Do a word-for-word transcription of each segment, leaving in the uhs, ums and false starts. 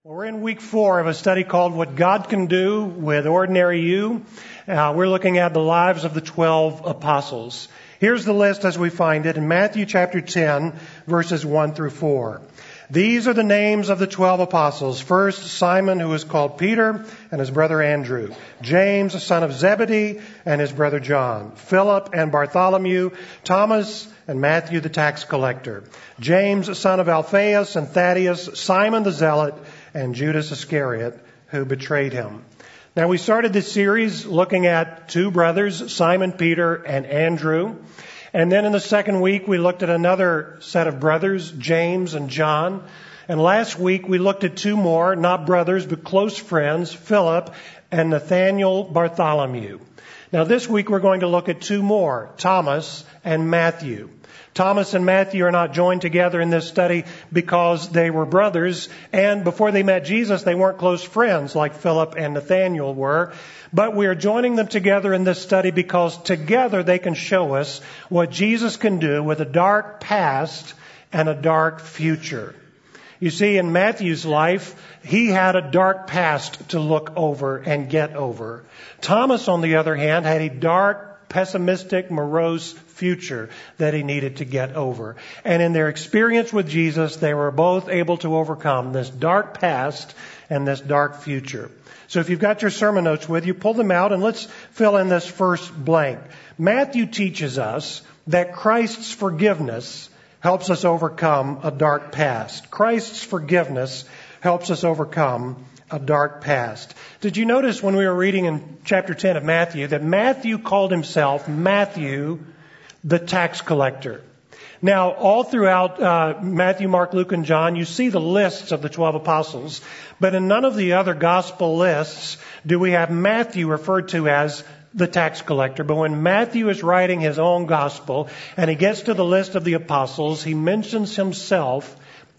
Well, we're in week four of a study called What God Can Do with Ordinary You. Uh, we're looking at the lives of the twelve apostles. Here's the list as we find it in Matthew chapter ten, verses one through four. These are the names of the twelve apostles. First, Simon, who is called Peter, and his brother Andrew. James, son of Zebedee, and his brother John. Philip and Bartholomew. Thomas and Matthew, the tax collector. James, son of Alphaeus, and Thaddeus. Simon the Zealot, and Judas Iscariot, who betrayed him. Now, we started this series looking at two brothers, Simon Peter and Andrew. And then in the second week, we looked at another set of brothers, James and John. And last week, we looked at two more, not brothers, but close friends, Philip and Nathaniel Bartholomew. Now, this week, we're going to look at two more, Thomas and Matthew. Thomas and Matthew are not joined together in this study because they were brothers, and before they met Jesus, they weren't close friends like Philip and Nathaniel were. But we are joining them together in this study because together they can show us what Jesus can do with a dark past and a dark future. You see, in Matthew's life, he had a dark past to look over and get over. Thomas, on the other hand, had a dark, pessimistic, morose future that he needed to get over. And in their experience with Jesus, they were both able to overcome this dark past and this dark future. So if you've got your sermon notes with you, pull them out and let's fill in this first blank. Matthew teaches us that Christ's forgiveness helps us overcome a dark past. Christ's forgiveness helps us overcome a dark past. Did you notice when we were reading in chapter ten of Matthew that Matthew called himself Matthew, the tax collector? Now, all throughout uh, Matthew, Mark, Luke, and John, you see the lists of the twelve apostles, but in none of the other gospel lists do we have Matthew referred to as the tax collector. But when Matthew is writing his own gospel and he gets to the list of the apostles, he mentions himself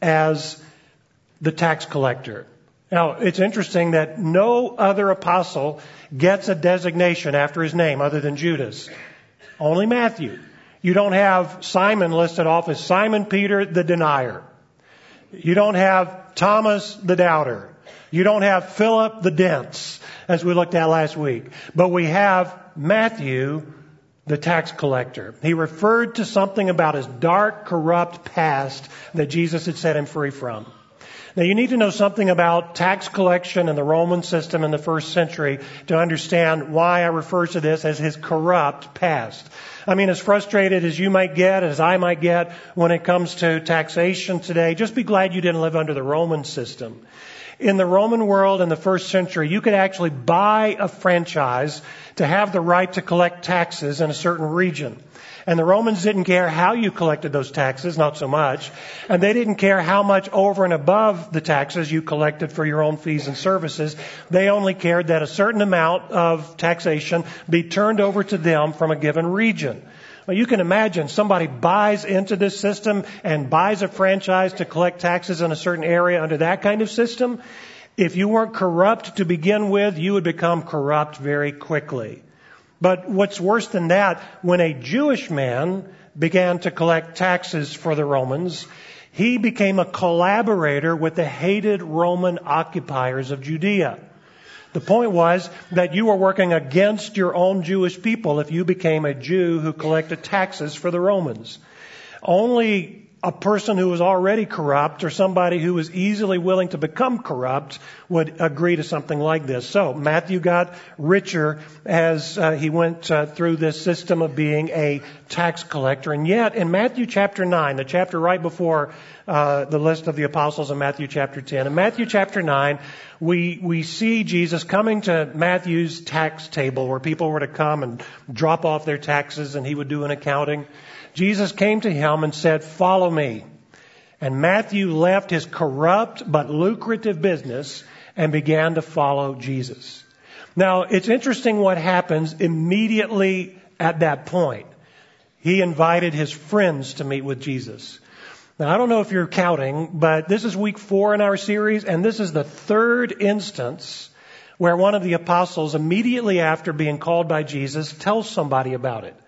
as the tax collector. Now, it's interesting that no other apostle gets a designation after his name other than Judas. Only Matthew. You don't have Simon listed off as Simon Peter the denier. You don't have Thomas the doubter. You don't have Philip the dense, as we looked at last week. But we have Matthew, the tax collector. He referred to something about his dark, corrupt past that Jesus had set him free from. Now, you need to know something about tax collection and the Roman system in the first century to understand why I refer to this as his corrupt past. I mean, as frustrated as you might get, as I might get when it comes to taxation today, just be glad you didn't live under the Roman system. In the Roman world in the first century, you could actually buy a franchise to have the right to collect taxes in a certain region. And the Romans didn't care how you collected those taxes, not so much. And they didn't care how much over and above the taxes you collected for your own fees and services. They only cared that a certain amount of taxation be turned over to them from a given region. Well, you can imagine somebody buys into this system and buys a franchise to collect taxes in a certain area under that kind of system. If you weren't corrupt to begin with, you would become corrupt very quickly. But what's worse than that, when a Jewish man began to collect taxes for the Romans, he became a collaborator with the hated Roman occupiers of Judea. The point was that you were working against your own Jewish people if you became a Jew who collected taxes for the Romans. Only a person who was already corrupt or somebody who was easily willing to become corrupt would agree to something like this. So Matthew got richer as uh, he went uh, through this system of being a tax collector. And yet in Matthew chapter nine, the chapter right before uh, the list of the apostles in Matthew chapter ten, in Matthew chapter nine, we, we see Jesus coming to Matthew's tax table where people were to come and drop off their taxes and he would do an accounting. Jesus came to him and said, "Follow me." And Matthew left his corrupt but lucrative business and began to follow Jesus. Now, it's interesting what happens immediately at that point. He invited his friends to meet with Jesus. Now, I don't know if you're counting, but this is week four in our series, and this is the third instance where one of the apostles, immediately after being called by Jesus, tells somebody about it.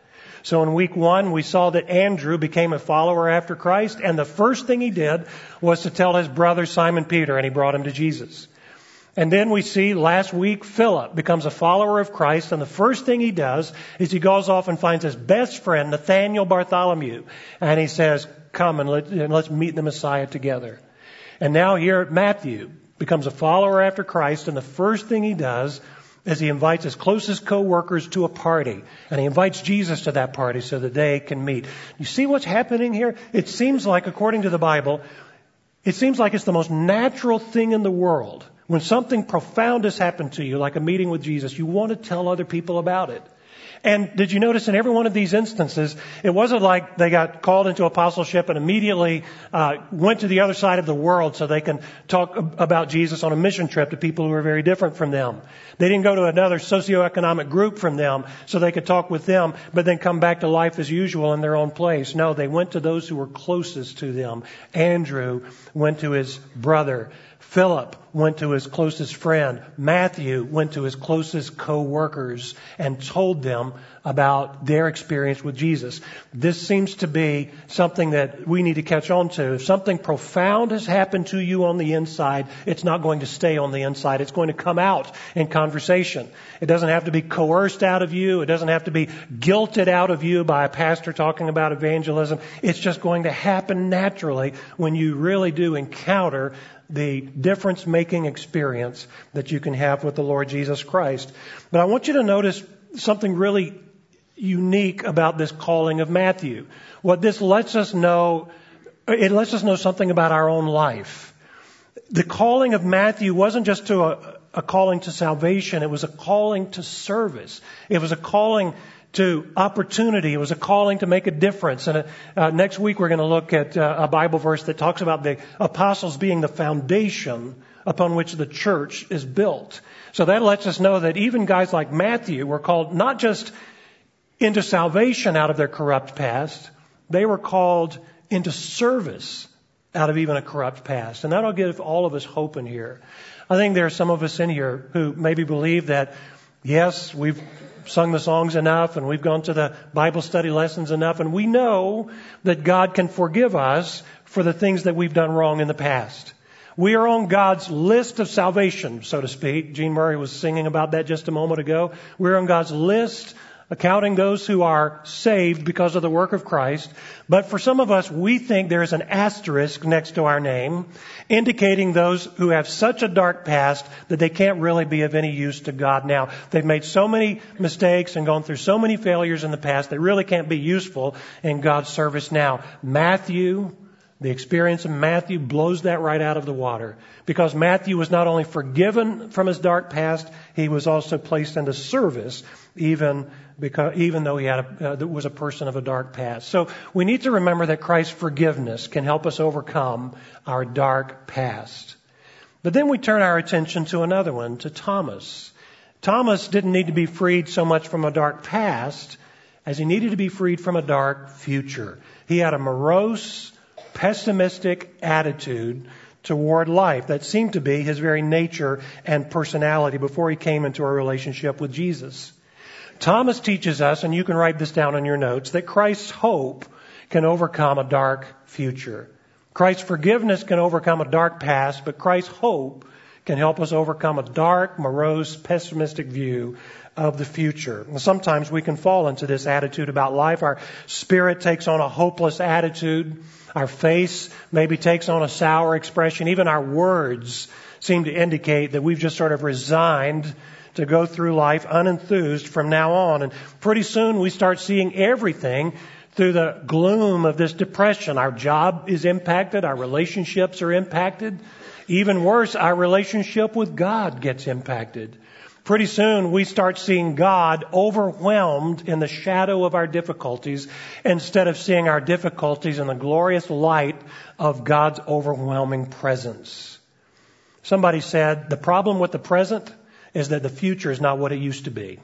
So in week one, we saw that Andrew became a follower after Christ, and the first thing he did was to tell his brother Simon Peter, and he brought him to Jesus. And then we see last week, Philip becomes a follower of Christ, and the first thing he does is he goes off and finds his best friend, Nathaniel Bartholomew, and he says, come and, let, and let's meet the Messiah together. And now here Matthew becomes a follower after Christ, and the first thing he does is he invites his closest co-workers to a party, and he invites Jesus to that party so that they can meet. You see what's happening here? It seems like, according to the Bible, it seems like it's the most natural thing in the world. When something profound has happened to you, like a meeting with Jesus, you want to tell other people about it. And did you notice in every one of these instances, it wasn't like they got called into apostleship and immediately uh, went to the other side of the world so they can talk about Jesus on a mission trip to people who are very different from them. They didn't go to another socioeconomic group from them so they could talk with them, but then come back to life as usual in their own place. No, they went to those who were closest to them. Andrew went to his brother. Philip went to his closest friend. Matthew went to his closest co-workers and told them about their experience with Jesus. This seems to be something that we need to catch on to. If something profound has happened to you on the inside, it's not going to stay on the inside. It's going to come out in conversation. It doesn't have to be coerced out of you. It doesn't have to be guilted out of you by a pastor talking about evangelism. It's just going to happen naturally when you really do encounter the difference-making experience that you can have with the Lord Jesus Christ. But I want you to notice something really unique about this calling of Matthew. What this lets us know, it lets us know something about our own life. The calling of Matthew wasn't just to a, a calling to salvation. It was a calling to service. It was a calling to opportunity. It was a calling to make a difference. And uh, next week we're going to look at uh, a Bible verse that talks about the apostles being the foundation upon which the church is built. So that lets us know that even guys like Matthew were called not just into salvation out of their corrupt past, they were called into service out of even a corrupt past. And that'll give all of us hope in here. I think there are some of us in here who maybe believe that, yes, we've sung the songs enough and we've gone to the Bible study lessons enough, and we know that God can forgive us for the things that we've done wrong in the past. We are on God's list of salvation, so to speak. Gene Murray was singing about that just a moment ago. We're on God's list, accounting those who are saved because of the work of Christ. But for some of us, we think there is an asterisk next to our name, indicating those who have such a dark past that they can't really be of any use to God now. They've made so many mistakes and gone through so many failures in the past, they really can't be useful in God's service now. Matthew, the experience of Matthew blows that right out of the water. Because Matthew was not only forgiven from his dark past, he was also placed into service, even because even though he had a, uh, was a person of a dark past. So we need to remember that Christ's forgiveness can help us overcome our dark past. But then we turn our attention to another one, to Thomas. Thomas didn't need to be freed so much from a dark past as he needed to be freed from a dark future. He had a morose, pessimistic attitude toward life that seemed to be his very nature and personality before he came into a relationship with Jesus. Thomas teaches us, and you can write this down in your notes, that Christ's hope can overcome a dark future. Christ's forgiveness can overcome a dark past, but Christ's hope can help us overcome a dark, morose, pessimistic view of the future. And sometimes we can fall into this attitude about life. Our spirit takes on a hopeless attitude. Our face maybe takes on a sour expression. Even our words seem to indicate that we've just sort of resigned to go through life unenthused from now on. And pretty soon we start seeing everything through the gloom of this depression. Our job is impacted. Our relationships are impacted. Even worse, our relationship with God gets impacted. Pretty soon we start seeing God overwhelmed in the shadow of our difficulties instead of seeing our difficulties in the glorious light of God's overwhelming presence. Somebody said, the problem with the present is that the future is not what it used to be.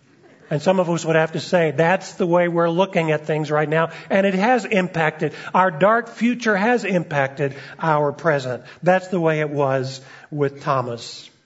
And some of us would have to say, that's the way we're looking at things right now. And it has impacted. Our dark future has impacted our present. That's the way it was with Thomas.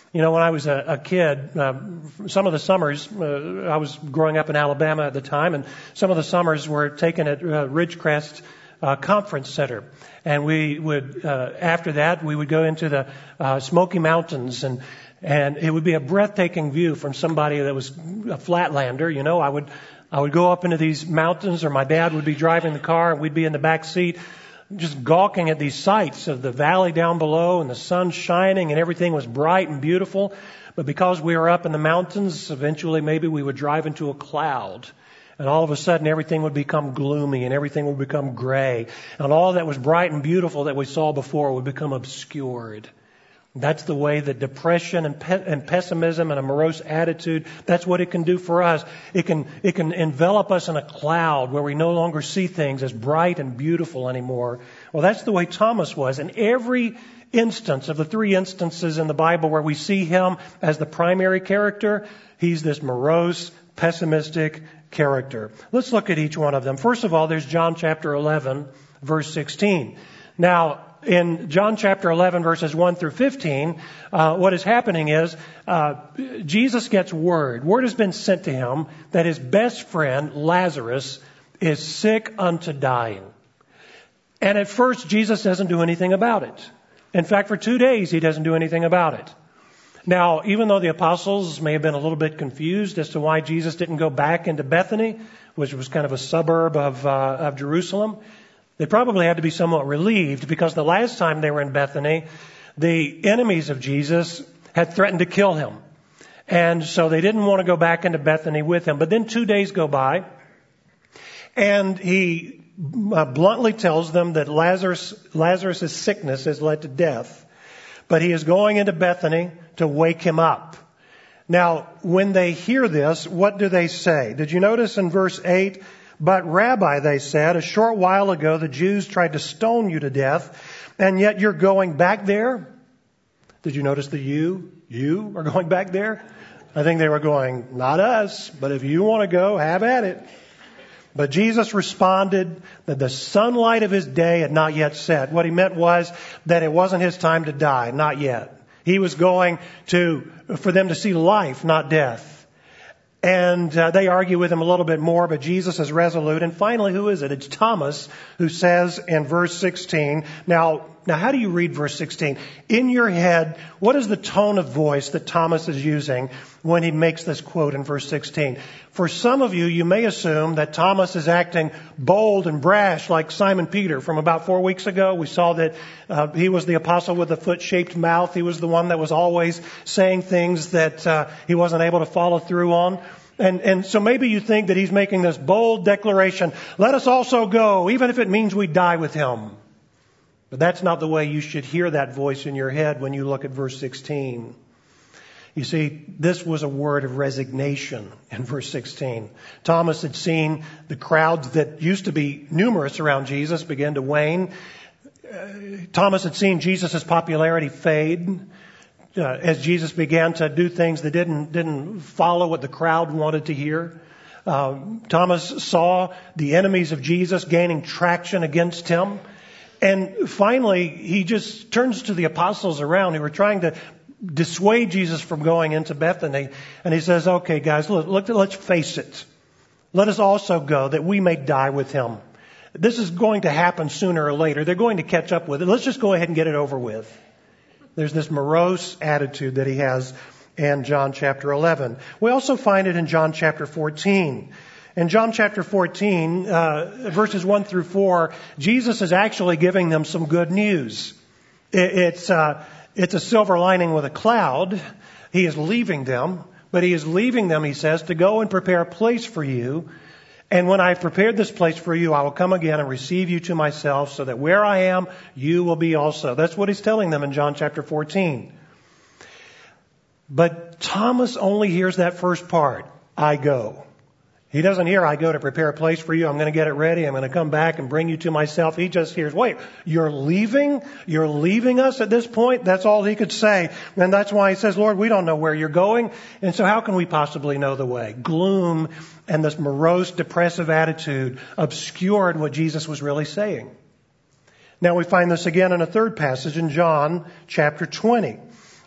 You know, when I was a, a kid, uh, some of the summers, uh, I was growing up in Alabama at the time, and some of the summers were taken at uh, Ridgecrest uh, Conference Center. And we would, uh, after that, we would go into the uh, Smoky Mountains, and and it would be a breathtaking view from somebody that was a flatlander. You know, I would I would go up into these mountains, or my dad would be driving the car, and we'd be in the back seat, just gawking at these sights of the valley down below and the sun shining and everything was bright and beautiful. But because we were up in the mountains, eventually maybe we would drive into a cloud. And all of a sudden everything would become gloomy and everything would become gray. And all that was bright and beautiful that we saw before would become obscured. That's the way that depression and, pe- and pessimism and a morose attitude, that's what it can do for us. It can, it can envelop us in a cloud where we no longer see things as bright and beautiful anymore. Well, that's the way Thomas was. In every instance of the three instances in the Bible where we see him as the primary character, he's this morose, pessimistic character. Let's look at each one of them. First of all, there's John chapter eleven, verse sixteen. Now, in John chapter eleven, verses one through fifteen, uh, what is happening is uh, Jesus gets word. Word has been sent to him that his best friend, Lazarus, is sick unto dying. And at first, Jesus doesn't do anything about it. In fact, for two days, he doesn't do anything about it. Now, even though the apostles may have been a little bit confused as to why Jesus didn't go back into Bethany, which was kind of a suburb of, uh, of Jerusalem, they probably had to be somewhat relieved because the last time they were in Bethany, the enemies of Jesus had threatened to kill him. And so they didn't want to go back into Bethany with him. But then two days go by, and he uh, bluntly tells them that Lazarus, Lazarus' sickness has led to death. But he is going into Bethany to wake him up. Now, when they hear this, what do they say? Did you notice in verse eight? But Rabbi, they said, a short while ago the Jews tried to stone you to death, and yet you're going back there? Did you notice the you? You are going back there? I think they were going, not us, but if you want to go, have at it. But Jesus responded that the sunlight of his day had not yet set. What he meant was that it wasn't his time to die, not yet. He was going to, for them to see life, not death. And uh, they argue with him a little bit more, but Jesus is resolute. And finally, who is it? It's Thomas who says in verse sixteen, now, now how do you read verse sixteen? In your head, what is the tone of voice that Thomas is using when he makes this quote in verse sixteen? For some of you, you may assume that Thomas is acting bold and brash like Simon Peter from about four weeks ago. We saw that uh, he was the apostle with the foot-shaped mouth. He was the one that was always saying things that uh, he wasn't able to follow through on. And, and so maybe you think that he's making this bold declaration, let us also go, even if it means we die with him. But that's not the way you should hear that voice in your head when you look at verse sixteen. You see, this was a word of resignation in verse sixteen. Thomas had seen the crowds that used to be numerous around Jesus begin to wane. Uh, Thomas had seen Jesus' popularity fade. Uh, as Jesus began to do things that didn't didn't follow what the crowd wanted to hear. Uh, Thomas saw the enemies of Jesus gaining traction against him. And finally, he just turns to the apostles around who were trying to dissuade Jesus from going into Bethany. And he says, okay, guys, look, look, let's face it. Let us also go that we may die with him. This is going to happen sooner or later. They're going to catch up with it. Let's just go ahead and get it over with. There's this morose attitude that he has in John chapter eleven. We also find it in John chapter fourteen. In John chapter fourteen, uh, verses one through four, Jesus is actually giving them some good news. It, it's, uh, it's a silver lining with a cloud. He is leaving them, but he is leaving them, he says, to go and prepare a place for you. And when I have prepared this place for you, I will come again and receive you to myself so that where I am, you will be also. That's what he's telling them in John chapter fourteen. But Thomas only hears that first part, I go. He doesn't hear, I go to prepare a place for you. I'm going to get it ready. I'm going to come back and bring you to myself. He just hears, wait, you're leaving? You're leaving us at this point? That's all he could say. And that's why he says, Lord, we don't know where you're going. And so how can we possibly know the way? Gloom and this morose, depressive attitude obscured what Jesus was really saying. Now we find this again in a third passage in John chapter twenty.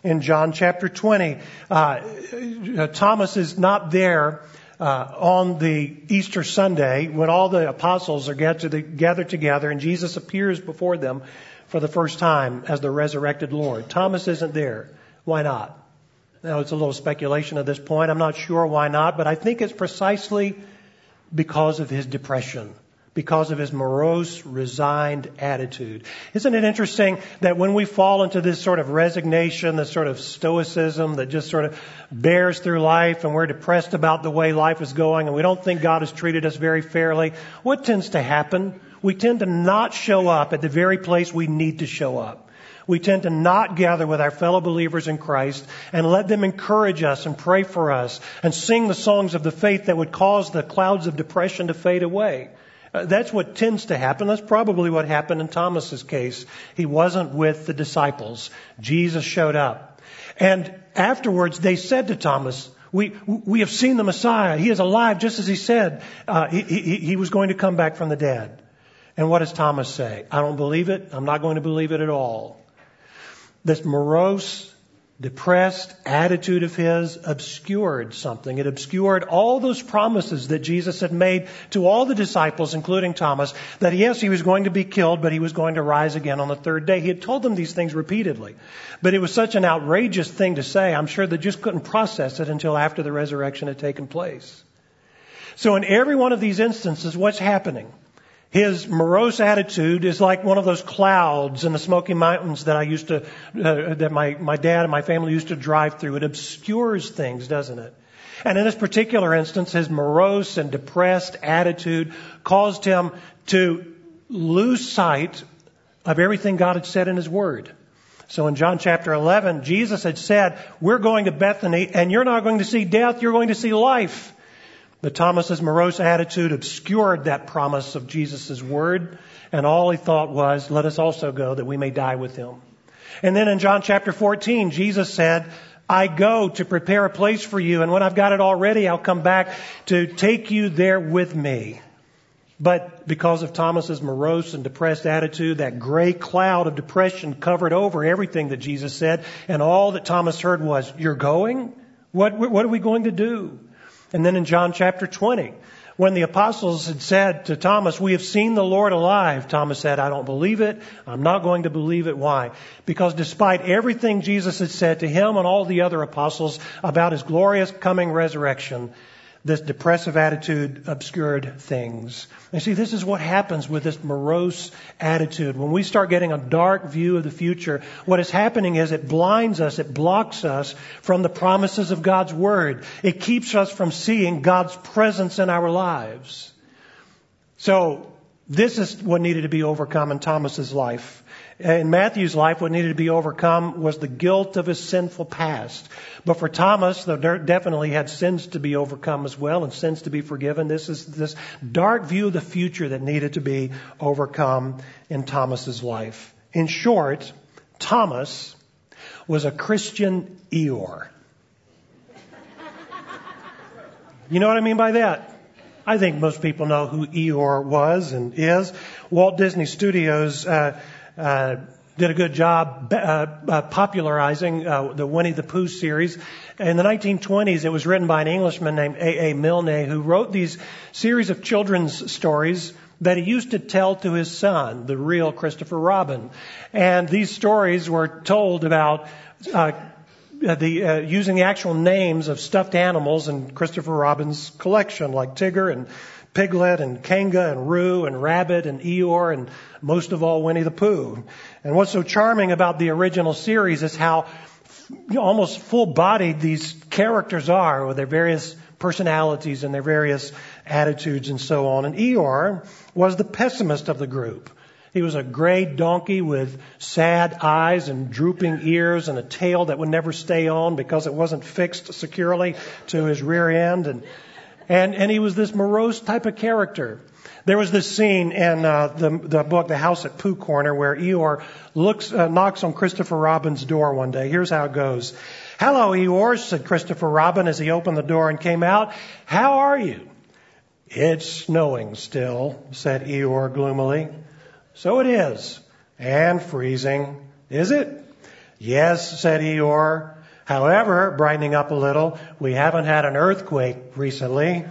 in John chapter twenty. Uh, Thomas is not there uh, on the Easter Sunday when all the apostles are gathered together and Jesus appears before them for the first time as the resurrected Lord. Thomas isn't there. Why not? Now, it's a little speculation at this point. I'm not sure why not, but I think it's precisely because of his depression, because of his morose, resigned attitude. Isn't it interesting that when we fall into this sort of resignation, this sort of stoicism that just sort of bears through life, and we're depressed about the way life is going, and we don't think God has treated us very fairly, what tends to happen? We tend to not show up at the very place we need to show up. We tend to not gather with our fellow believers in Christ and let them encourage us and pray for us and sing the songs of the faith that would cause the clouds of depression to fade away. Uh, that's what tends to happen. That's probably what happened in Thomas's case. He wasn't with the disciples. Jesus showed up. And afterwards they said to Thomas, we we have seen the Messiah. He is alive, just as he said. Uh, he, he, he was going to come back from the dead. And what does Thomas say? I don't believe it. I'm not going to believe it at all. This morose, depressed attitude of his obscured something. It obscured all those promises that Jesus had made to all the disciples, including Thomas, that yes, he was going to be killed, but he was going to rise again on the third day. He had told them these things repeatedly. But it was such an outrageous thing to say, I'm sure they just couldn't process it until after the resurrection had taken place. So in every one of these instances, what's happening? His morose attitude is like one of those clouds in the Smoky Mountains that I used to, uh, that my, my dad and my family used to drive through. It obscures things, doesn't it? And in this particular instance, his morose and depressed attitude caused him to lose sight of everything God had said in His Word. So in John chapter eleven, Jesus had said, we're going to Bethany and you're not going to see death, you're going to see life. But Thomas's morose attitude obscured that promise of Jesus' word, and all he thought was, let us also go that we may die with him. And then in John chapter fourteen, Jesus said, I go to prepare a place for you, and when I've got it all ready, I'll come back to take you there with me. But because of Thomas's morose and depressed attitude, that gray cloud of depression covered over everything that Jesus said, and all that Thomas heard was, you're going? What, what are we going to do? And then in John chapter twenty, when the apostles had said to Thomas, we have seen the Lord alive, Thomas said, I don't believe it. I'm not going to believe it. Why? Because despite everything Jesus had said to him and all the other apostles about his glorious coming resurrection, this depressive attitude obscured things. And see, this is what happens with this morose attitude. When we start getting a dark view of the future, what is happening is it blinds us, it blocks us from the promises of God's Word. It keeps us from seeing God's presence in our lives. So, this is what needed to be overcome in Thomas's life. In Matthew's life, what needed to be overcome was the guilt of his sinful past. But for Thomas, there definitely had sins to be overcome as well and sins to be forgiven. This is this dark view of the future that needed to be overcome in Thomas's life. In short, Thomas was a Christian Eeyore. You know what I mean by that? I think most people know who Eeyore was and is. Walt Disney Studios uh, uh, did a good job uh, uh, popularizing uh, the Winnie the Pooh series. In the nineteen twenties, it was written by an Englishman named A A Milne, who wrote these series of children's stories that he used to tell to his son, the real Christopher Robin. And these stories were told about uh, the uh, using the actual names of stuffed animals in Christopher Robin's collection, like Tigger and Piglet and Kanga and Roo and Rabbit and Eeyore and most of all Winnie the Pooh. And what's so charming about the original series is how almost full-bodied these characters are with their various personalities and their various attitudes and so on. And Eeyore was the pessimist of the group. He was a gray donkey with sad eyes and drooping ears and a tail that would never stay on because it wasn't fixed securely to his rear end. And and, and he was this morose type of character. There was this scene in uh, the, the book, The House at Pooh Corner, where Eeyore looks, uh, knocks on Christopher Robin's door one day. Here's how it goes. "Hello, Eeyore," said Christopher Robin as he opened the door and came out. "How are you?" "It's snowing still," said Eeyore gloomily. "So it is. And freezing. Is it?" Yes, said Eeyore. However, brightening up a little, we haven't had an earthquake recently.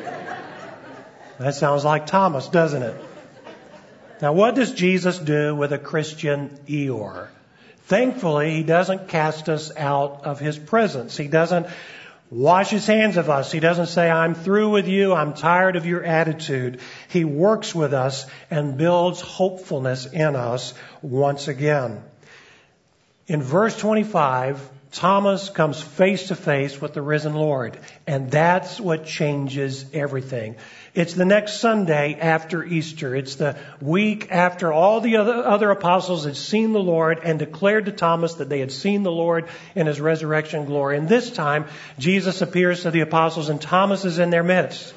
That sounds like Thomas, doesn't it? Now, what does Jesus do with a Christian Eeyore? Thankfully, he doesn't cast us out of his presence. He doesn't wash his hands of us. He doesn't say, I'm through with you. I'm tired of your attitude. He works with us and builds hopefulness in us once again. In verse twenty-five, Thomas comes face to face with the risen Lord, and that's what changes everything. It's the next Sunday after Easter. It's the week after all the other, other apostles had seen the Lord and declared to Thomas that they had seen the Lord in his resurrection glory. And this time, Jesus appears to the apostles, and Thomas is in their midst.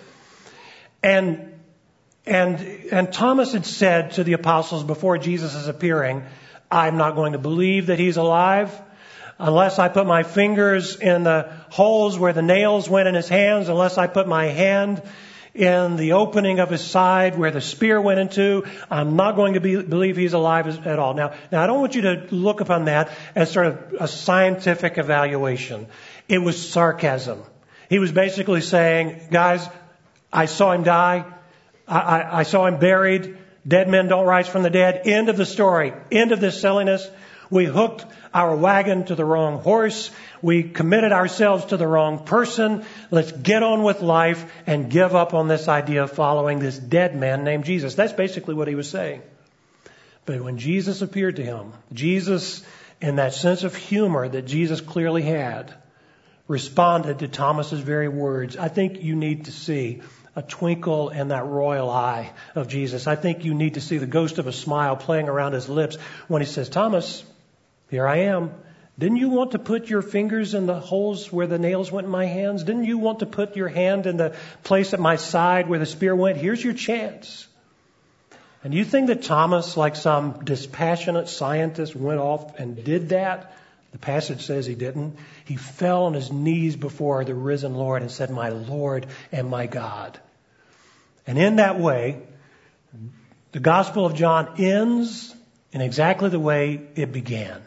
And and and Thomas had said to the apostles before Jesus is appearing, I'm not going to believe that he's alive unless I put my fingers in the holes where the nails went in his hands, unless I put my hand in the opening of his side where the spear went into. I'm not going to be, believe he's alive at all. Now, now, I don't want you to look upon that as sort of a scientific evaluation. It was sarcasm. He was basically saying, guys, I saw him die. I, I, I saw him buried. Dead men don't rise from the dead. End of the story. End of this silliness. We hooked our wagon to the wrong horse. We committed ourselves to the wrong person. Let's get on with life and give up on this idea of following this dead man named Jesus. That's basically what he was saying. But when Jesus appeared to him, Jesus, in that sense of humor that Jesus clearly had, responded to Thomas's very words. I think you need to see a twinkle in that royal eye of Jesus. I think you need to see the ghost of a smile playing around his lips when he says, Thomas, here I am. Didn't you want to put your fingers in the holes where the nails went in my hands? Didn't you want to put your hand in the place at my side where the spear went? Here's your chance. And you think that Thomas, like some dispassionate scientist, went off and did that? The passage says he didn't. He fell on his knees before the risen Lord and said, my Lord and my God. And in that way, the Gospel of John ends in exactly the way it began.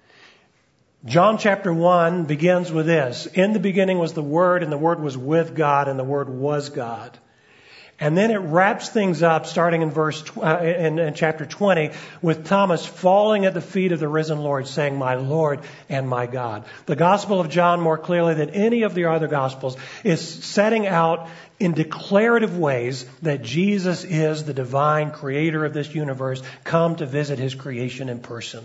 John chapter one begins with this. In the beginning was the Word, and the Word was with God, and the Word was God. And then it wraps things up, starting in verse uh, in, in chapter twenty, with Thomas falling at the feet of the risen Lord, saying, "My Lord and my God." The Gospel of John, more clearly than any of the other Gospels, is setting out in declarative ways that Jesus is the divine creator of this universe, come to visit His creation in person.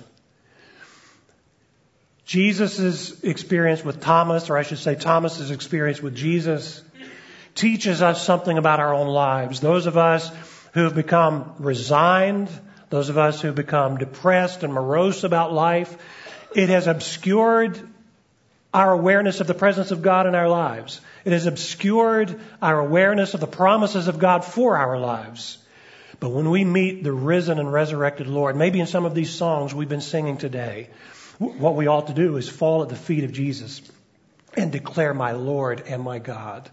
Jesus' experience with Thomas, or I should say Thomas's experience with Jesus, teaches us something about our own lives. Those of us who have become resigned, those of us who have become depressed and morose about life, it has obscured our awareness of the presence of God in our lives. It has obscured our awareness of the promises of God for our lives. But when we meet the risen and resurrected Lord, maybe in some of these songs we've been singing today, what we ought to do is fall at the feet of Jesus and declare, "My Lord and my God."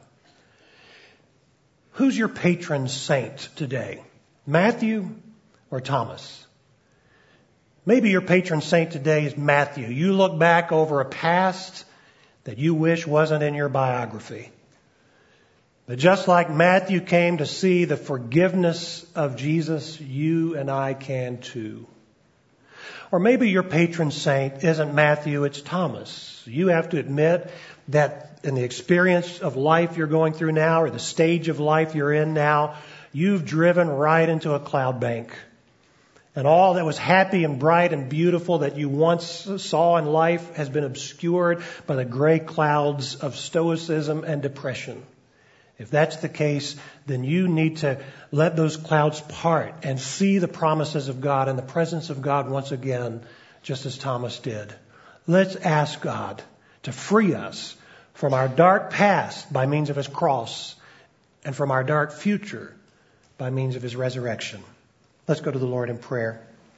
Who's your patron saint today? Matthew or Thomas? Maybe your patron saint today is Matthew. You look back over a past that you wish wasn't in your biography. But just like Matthew came to see the forgiveness of Jesus, you and I can too. Or maybe your patron saint isn't Matthew, it's Thomas. You have to admit that in the experience of life you're going through now, or the stage of life you're in now, you've driven right into a cloud bank. And all that was happy and bright and beautiful that you once saw in life has been obscured by the gray clouds of stoicism and depression. If that's the case, then you need to let those clouds part and see the promises of God and the presence of God once again, just as Thomas did. Let's ask God to free us from our dark past by means of His cross and from our dark future by means of His resurrection. Let's go to the Lord in prayer.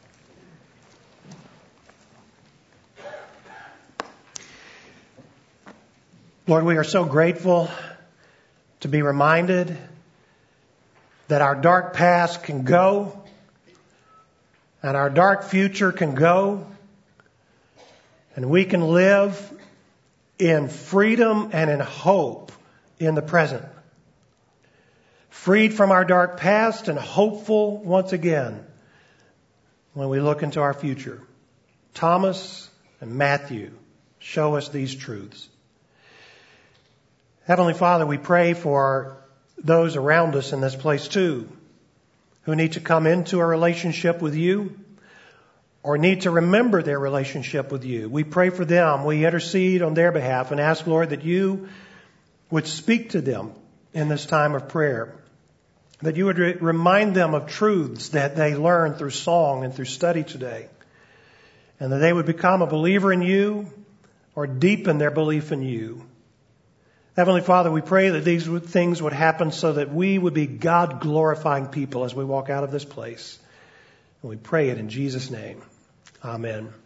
Lord, we are so grateful to be reminded that our dark past can go and our dark future can go, And we can live in freedom and in hope in the present. Freed from our dark past and hopeful once again when we look into our future. Thomas and Matthew show us these truths. Heavenly Father, we pray for those around us in this place too, who need to come into a relationship with you or need to remember their relationship with you. We pray for them. We intercede on their behalf and ask, Lord, that you would speak to them in this time of prayer, that you would re- remind them of truths that they learned through song and through study today, and that they would become a believer in you or deepen their belief in you. Heavenly Father, we pray that these things would happen so that we would be God-glorifying people as we walk out of this place. And we pray it in Jesus' name. Amen.